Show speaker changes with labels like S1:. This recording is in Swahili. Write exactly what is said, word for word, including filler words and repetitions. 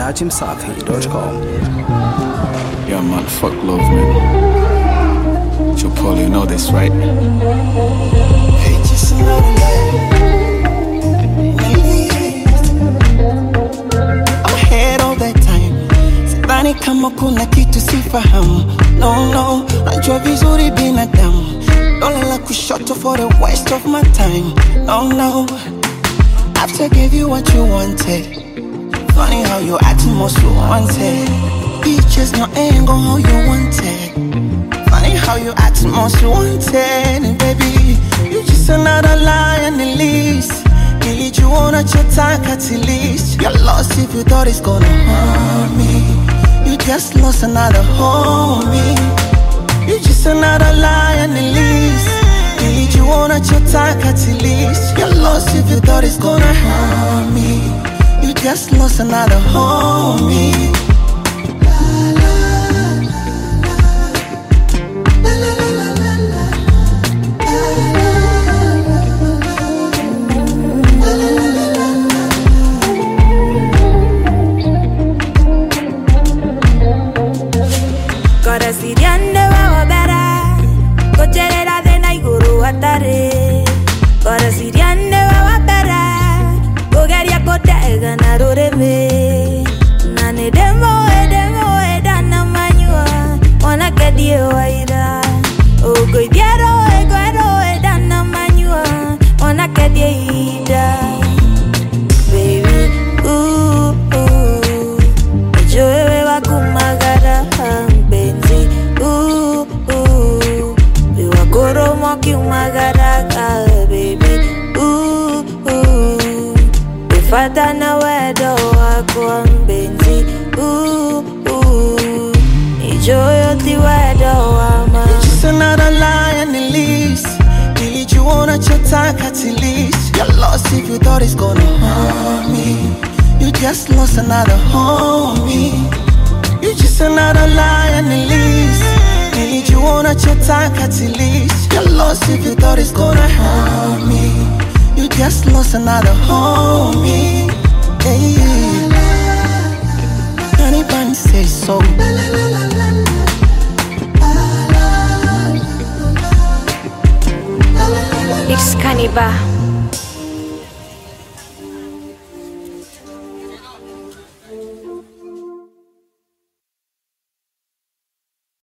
S1: dajim safi dot com.
S2: Yeah, man, fuck love, man. Joe Paul, you know this, right?
S3: Hey, just another life. I'm ahead all that time. Sidhani kama kuna kitu sifahamu. No, no, najua vizuri binadamu. Don't let kushoto for the waste of my time. No, no, after gave you what you wanted. Funny how you acting most you wanted. Peaches no angle how you wanted. Funny how you acting most you wanted. And baby, you just another lie and the least. Need you wanna talk at least. You're lost if you thought it's gonna harm me. You just lost another homie. You just another lie and the least. Need you wanna talk at least. You're lost if you thought it's gonna harm me. You just lost another homie.
S4: Kora siriande wa wabera Kocherera de na iguru atare Kora siriande wa wabera Kogeria kotega na roreme Nane demo e demo e dana manyua Wana kedie wa ira Ogo idiaro e guero e dana manyua Wana kedie ida Baby, ooh, ooh Joe wa kumagara benzi ooh ooh Biwa koro moki umagaraga baby ooh ooh Bifata na wedo wako benzi ooh ooh Ijoyo ti wedo wama
S3: You're just another lie and the least. Need you wanna talk at least. You're lost if you thought it's gonna harm me. You just lost another homie. You just another lie and the least. Need you wanna talk at least. You're lost if you thought it's gonna harm me. You just lost another homie. Hey, anybody say so?
S5: It's Kaniba.